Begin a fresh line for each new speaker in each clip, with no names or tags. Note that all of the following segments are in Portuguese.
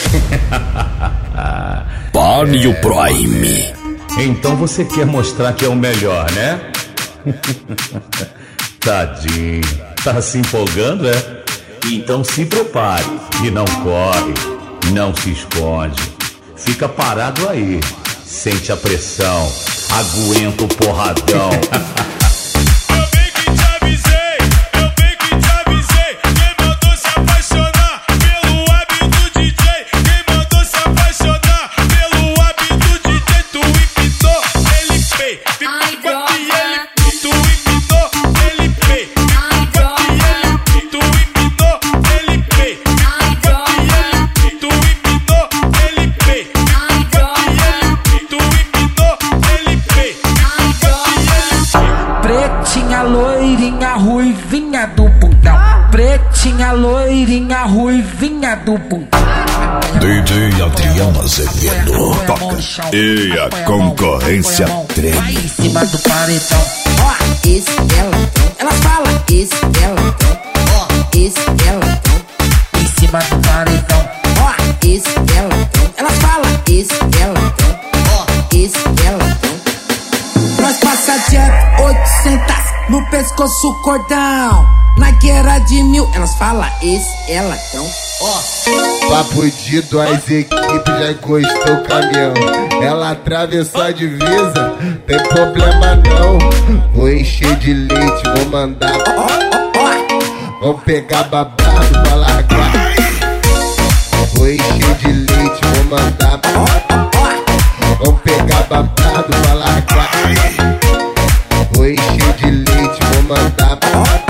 Páreo Prime.
Então você quer mostrar que é o melhor, né? Tadinho, tá se empolgando, é? Então se prepare e não corre, não se esconde. Fica parado aí, sente a pressão, aguenta o porradão.
Pretinha, loirinha, ruivinha do bundão. Pretinha, loirinha, ruivinha do bundão.
DJ Adriano Azevedo toca e a concorrência treme.
Vai em cima do paredão.
Ó, esse elatão. Elas falam esse elatão. Ó, esse elatão.
Em cima do paredão.
Ó, esse elatão. Elas falam esse elatão. Ó, esse elatão. Nós passa direto 800 no pescoço cordão. Nike era de 1000, elas falam esse elatão. Ó,
papo de duas equipes já encostou o caminhão. Ela atravessou a divisa, tem problema não. Vou encher de leite, vou mandar. Vou pegar babado pra largar. Vou encher de leite, vou mandar. Vou pegar babado pra largar. Vou encher de leite, vou mandar.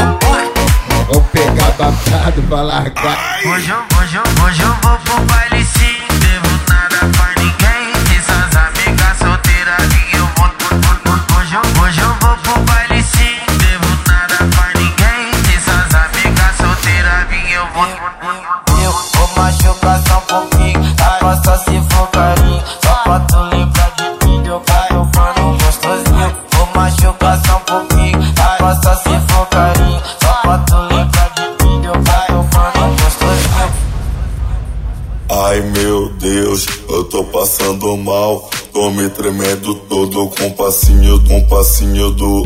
Vou pegar babado pra largar.
Hoje eu vou pro baile sim. Devo nada pra ninguém. Essas amigas solteiras que eu vou. Hoje eu vou pro baile sim. Devo nada pra ninguém. Essas amigas solteiras que eu vou. Eu vou machucar só um pouquinho. Agora só se for carinho. Só pra tu lembrar de mim. Eu caio fano gostosinho. Vou machucar só um pouquinho. Agora só se for carinho. Só pra tu lembrar de mim. Eu caio fano gostosinho.
Ai meu Deus, eu tô passando mal. Tô me tremendo todo com passinho do.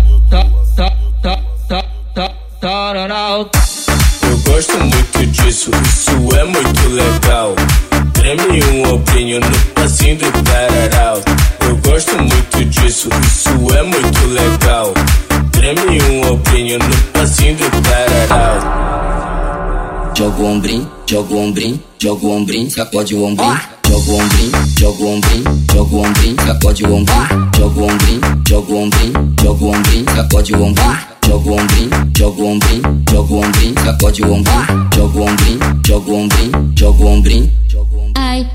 Eu gosto muito disso, isso é muito legal. Treme um ombrinho no passinho do tararau. Eu gosto muito disso, isso é muito legal. Treme um ombrinho no passinho do tararau.
Joga o ombrinho, joga o ombrinho, joga o ombrinho, sacode o ombrinho. Joga o ombrinho, joga o ombrinho, joga o ombrinho, sacode o ombrinho. Joga o ombrinho, joga o ombrinho, joga o ombrinho, sacode o ombrinho. Joga o ombrinho, joga o ombrinho, joga o ombrinho, sacode o ombrinho. Joga o ombrinho, joga o ombrinho, joga o ombrinho.
Ai,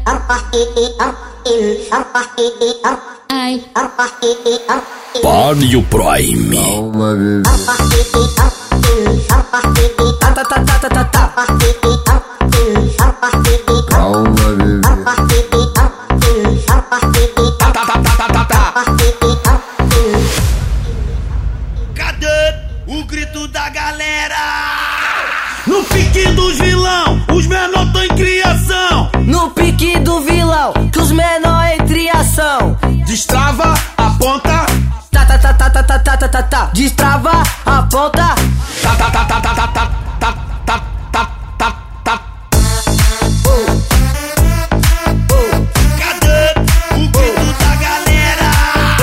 ai,
Páreo Prime.
Calma, bebê. Calma, bebê.
Cadê o grito da galera? No pique dos vilão, os menor tão em criação.
no pique do vilão, que os menor entre ação.
Destrava, aponta.
Tá, tá, tá, tá, tá, tá, tá, tá, tá, tá. Destrava, aponta.
Tá, tá, tá, tá, tá, tá, tá, tá, tá, tá, tá, tá. Cadê o grito da galera?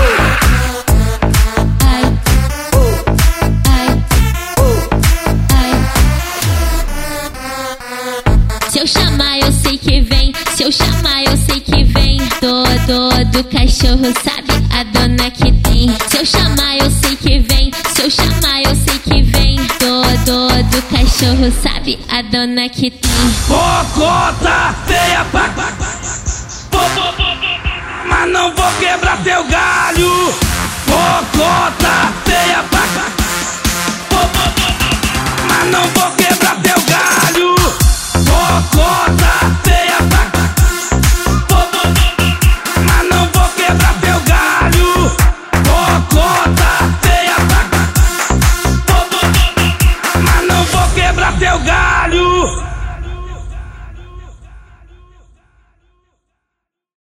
ai, ai, ai. Se eu chamar, eu sei que vem. Se eu chamar, eu sei que vem. Todo cachorro sabe a dona que tem. Se eu chamar, eu sei que vem. Se eu chamar, eu sei que vem. Todo cachorro sabe a dona que tem.
Cocó!